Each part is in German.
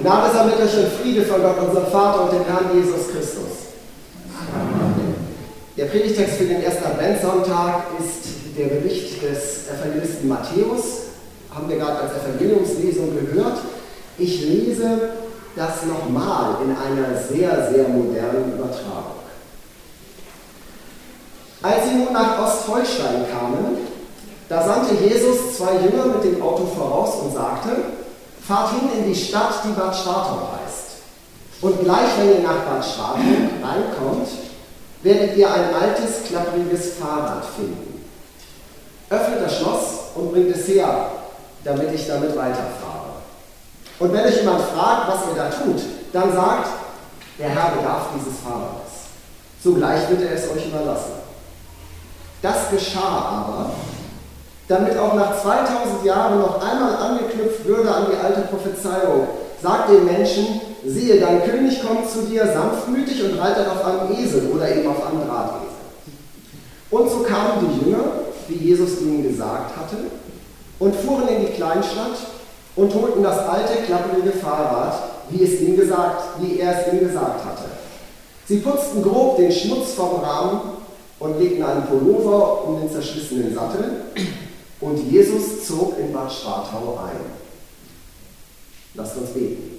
Gnade sei mit euch und Friede von Gott, unserem Vater und dem Herrn Jesus Christus. Amen. Der Predigtext für den ersten Adventssonntag ist der Bericht des Evangelisten Matthäus. Haben wir gerade als Evangeliumslesung gehört. Ich lese das nochmal in einer sehr, sehr modernen Übertragung. Als sie nun nach Ostholstein kamen, da sandte Jesus 2 Jünger mit dem Auto voraus und sagte: Fahrt hin in die Stadt, die Bad Schwartau heißt. Und gleich, wenn ihr nach Bad Schwartau reinkommt, werdet ihr ein altes, klappriges Fahrrad finden. Öffnet das Schloss und bringt es her, damit ich damit weiterfahre. Und wenn euch jemand fragt, was ihr da tut, dann sagt: Der Herr bedarf dieses Fahrrades. Sogleich wird er es euch überlassen. Das geschah aber, damit auch nach 2000 Jahren noch einmal angeknüpft würde an die alte Prophezeiung. Sagt den Menschen: Siehe, dein König kommt zu dir sanftmütig und reitet auf einem Esel oder eben auf einem Drahtesel. Und so kamen die Jünger, wie Jesus ihnen gesagt hatte, und fuhren in die Kleinstadt und holten das alte, klapprige Fahrrad, wie er es ihnen gesagt hatte. Sie putzten grob den Schmutz vom Rahmen und legten einen Pullover um den zerschlissenen Sattel, und Jesus zog in Bad Schwartau ein. Lasst uns beten.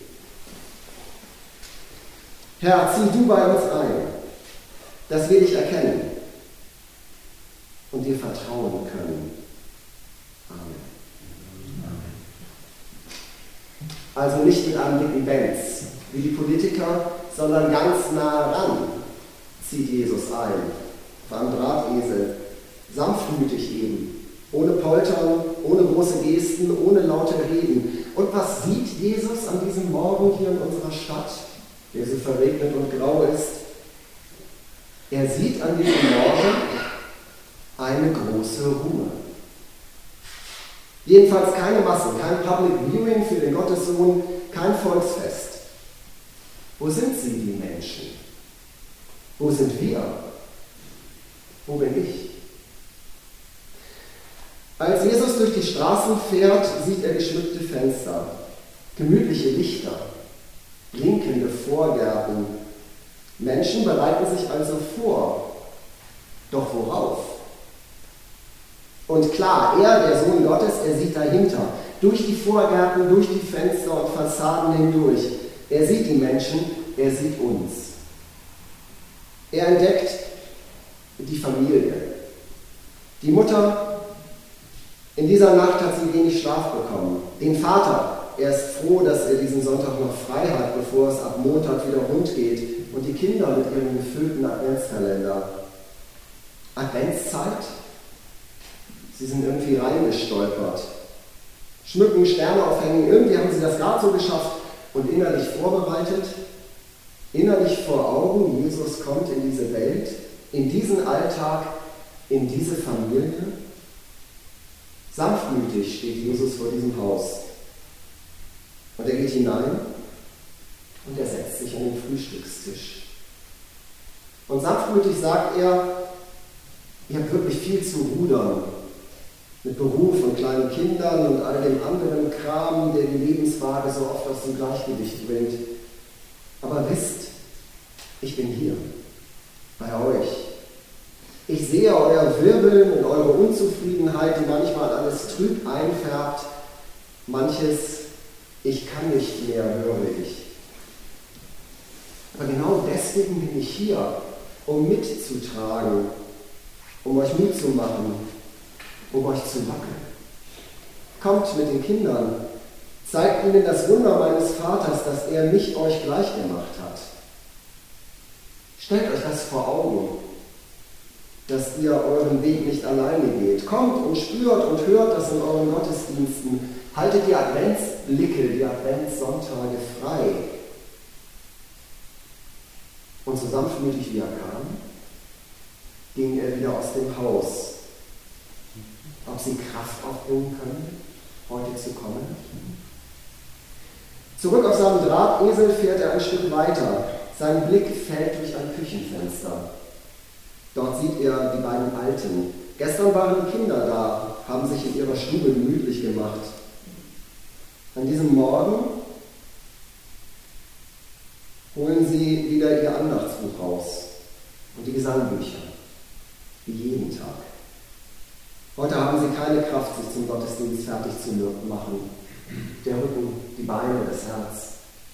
Herr, zieh du bei uns ein, dass wir dich erkennen und dir vertrauen können. Amen. Also nicht mit einem dicken Benz, wie die Politiker, sondern ganz nah ran zieht Jesus ein, auf einem Drahtesel, sanftmütig eben. Ohne Poltern, ohne große Gesten, ohne laute Reden. Und was sieht Jesus an diesem Morgen hier in unserer Stadt, der so verregnet und grau ist? Er sieht an diesem Morgen eine große Ruhe. Jedenfalls keine Masse, kein Public Viewing für den Gottessohn, kein Volksfest. Wo sind sie, die Menschen? Wo sind wir? Wo bin ich? Als Jesus durch die Straßen fährt, sieht er geschmückte Fenster, gemütliche Lichter, blinkende Vorgärten. Menschen bereiten sich also vor. Doch worauf? Und klar, er, der Sohn Gottes, er sieht dahinter, durch die Vorgärten, durch die Fenster und Fassaden hindurch. Er sieht die Menschen, er sieht uns. Er entdeckt die Familie. Die Mutter, in dieser Nacht hat sie wenig Schlaf bekommen. Den Vater, er ist froh, dass er diesen Sonntag noch frei hat, bevor es ab Montag wieder rund geht. Und die Kinder mit ihrem gefüllten Adventskalender. Adventszeit? Sie sind irgendwie reingestolpert. Schmücken, Sterne aufhängen, irgendwie haben sie das gerade so geschafft und innerlich vorbereitet. Innerlich vor Augen, Jesus kommt in diese Welt, in diesen Alltag, in diese Familie. Sanftmütig steht Jesus vor diesem Haus. Und er geht hinein und er setzt sich an den Frühstückstisch. Und sanftmütig sagt er: Ihr habt wirklich viel zu rudern mit Beruf und kleinen Kindern und all dem anderen Kram, der die Lebenswaage so oft aus dem Gleichgewicht bringt. Aber wisst, ich bin hier, bei euch. Ich sehe euer Wirbeln und eure Unzufriedenheit, die manchmal alles trüb einfärbt. Manches, ich kann nicht mehr, höre ich. Aber genau deswegen bin ich hier, um mitzutragen, um euch Mut zu machen, um euch zu locken. Kommt mit den Kindern, zeigt ihnen das Wunder meines Vaters, dass er mich euch gleich gemacht hat. Stellt euch das vor Augen, dass ihr euren Weg nicht alleine geht. Kommt und spürt und hört das in euren Gottesdiensten. Haltet die Adventsblicke, die Adventssonntage frei. Und so sanftmütig wie er kam, ging er wieder aus dem Haus. Ob sie Kraft aufbringen können, heute zu kommen? Zurück auf seinem Drahtesel fährt er ein Stück weiter. Sein Blick fällt durch ein Küchenfenster. Dort sieht er die beiden Alten. Gestern waren die Kinder da, haben sich in ihrer Stube gemütlich gemacht. An diesem Morgen holen sie wieder ihr Andachtsbuch raus und die Gesangbücher, wie jeden Tag. Heute haben sie keine Kraft, sich zum Gottesdienst fertig zu machen. Der Rücken, die Beine, das Herz.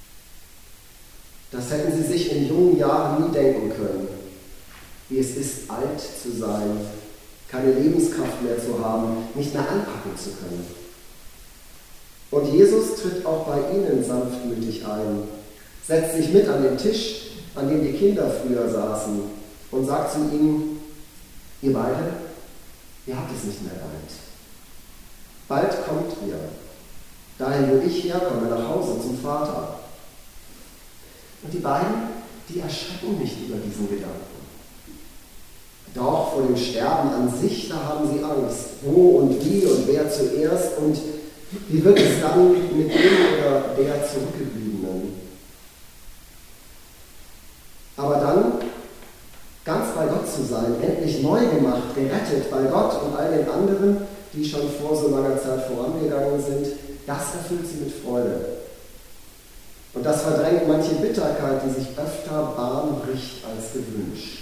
Das hätten sie sich in jungen Jahren nie denken können, wie es ist, alt zu sein, keine Lebenskraft mehr zu haben, nicht mehr anpacken zu können. Und Jesus tritt auch bei ihnen sanftmütig ein, setzt sich mit an den Tisch, an dem die Kinder früher saßen, und sagt zu ihnen: Ihr beide, ihr habt es nicht mehr weit. Bald kommt ihr, dahin wo ich herkomme, nach Hause zum Vater. Und die beiden, die erschrecken nicht über diesen Gedanken. Doch vor dem Sterben an sich, da haben sie Angst. Wo und wie und wer zuerst und wie wird es dann mit dem oder der Zurückgebliebenen? Aber dann ganz bei Gott zu sein, endlich neu gemacht, gerettet bei Gott und all den anderen, die schon vor so langer Zeit vorangegangen sind, das erfüllt sie mit Freude. Und das verdrängt manche Bitterkeit, die sich öfter Bahn bricht als gewünscht.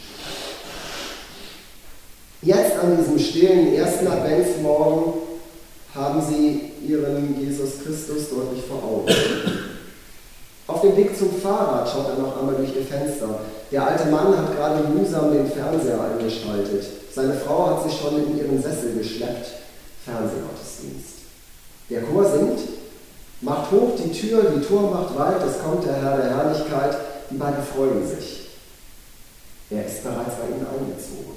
Jetzt an diesem stillen ersten Adventsmorgen haben sie ihren Jesus Christus deutlich vor Augen. Auf dem Weg zum Fahrrad schaut er noch einmal durch ihr Fenster. Der alte Mann hat gerade mühsam den Fernseher eingeschaltet. Seine Frau hat sich schon in ihren Sessel geschleppt. Fernsehgottesdienst. Der Chor singt: Macht hoch die Tür, die Tor macht weit, es kommt der Herr der Herrlichkeit. Die beiden freuen sich. Er ist bereits bei ihnen eingezogen.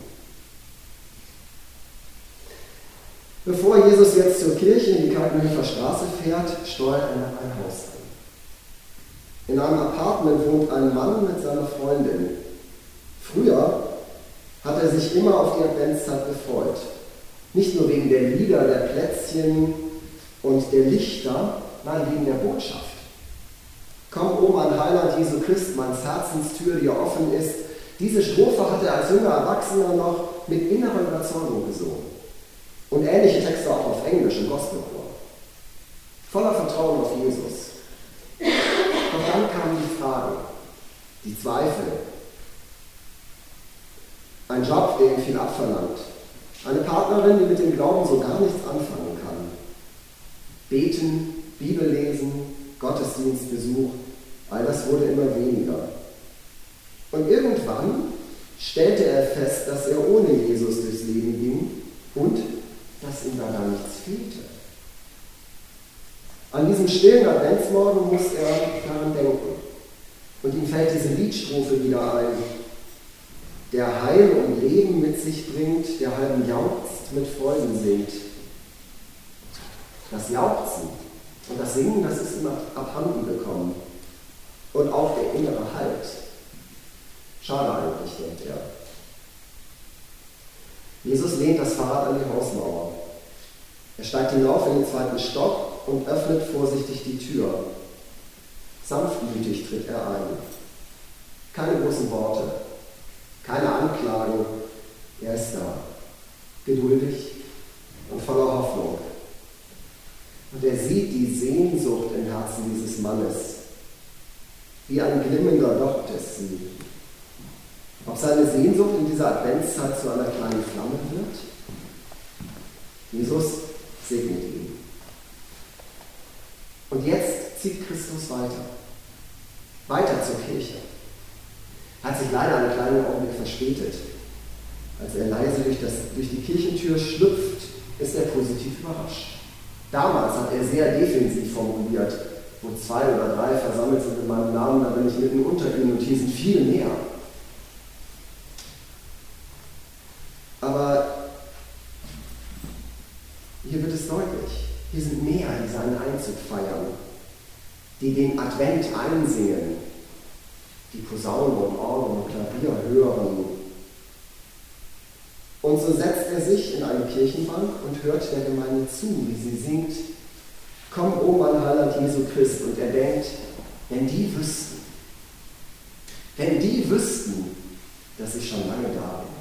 Bevor Jesus jetzt zur Kirche in die Kaltenhöfer Straße fährt, steuert er nach einem Haus an. In einem Apartment wohnt ein Mann mit seiner Freundin. Früher hat er sich immer auf die Adventszeit gefreut. Nicht nur wegen der Lieder, der Plätzchen und der Lichter, nein, wegen der Botschaft. Komm, O mein Heiland Jesu Christ, meines Herzenstür, die offen ist. Diese Strophe hat er als junger Erwachsener noch mit innerer Überzeugung gesungen. Und ähnliche Texte auch auf Englisch im Gospelchor. Voller Vertrauen auf Jesus. Doch dann kamen die Fragen, die Zweifel. Ein Job, der ihm viel abverlangt. Eine Partnerin, die mit dem Glauben so gar nichts anfangen kann. Beten, Bibel lesen, Gottesdienstbesuch, all das wurde immer weniger. Und irgendwann stellte er fest, dass er ohne Jesus durchs Leben ging und dass ihm da gar nichts fehlte. An diesem stillen Adventsmorgen muss er daran denken. Und ihm fällt diese Liedstrophe wieder ein. Der Heil und Leben mit sich bringt, der halben jauchzt, mit Freuden singt. Das Jauchzen und das Singen, das ist ihm abhanden gekommen. Und auch der innere Halt. Schade eigentlich, denkt er. Jesus lehnt das Fahrrad an die Hausmauer. Er steigt hinauf in den zweiten Stock und öffnet vorsichtig die Tür. Sanftmütig tritt er ein. Keine großen Worte, keine Anklagen. Er ist da, geduldig und voller Hoffnung. Und er sieht die Sehnsucht im Herzen dieses Mannes. Wie ein glimmender Docht es sie. Ob seine Sehnsucht in dieser Adventszeit zu einer kleinen Flamme wird? Jesus segnet ihn. Und jetzt zieht Christus weiter. Weiter zur Kirche. Hat sich leider einen kleinen Augenblick verspätet. Als er leise durch die Kirchentür schlüpft, ist er positiv überrascht. Damals hat er sehr defensiv formuliert: Wo 2 oder 3 versammelt sind in meinem Namen, da bin ich mitten unter ihnen, und hier sind viele mehr. Aber hier wird es deutlich. Hier sind mehr, die seinen Einzug feiern, die den Advent einsingen, die Posaunen und Orgel und Klavier hören. Und so setzt er sich in eine Kirchenbank und hört der Gemeinde zu, wie sie singt: Komm, O mein Heiland Jesu Christ. Und er denkt, wenn die wüssten, dass ich schon lange da bin.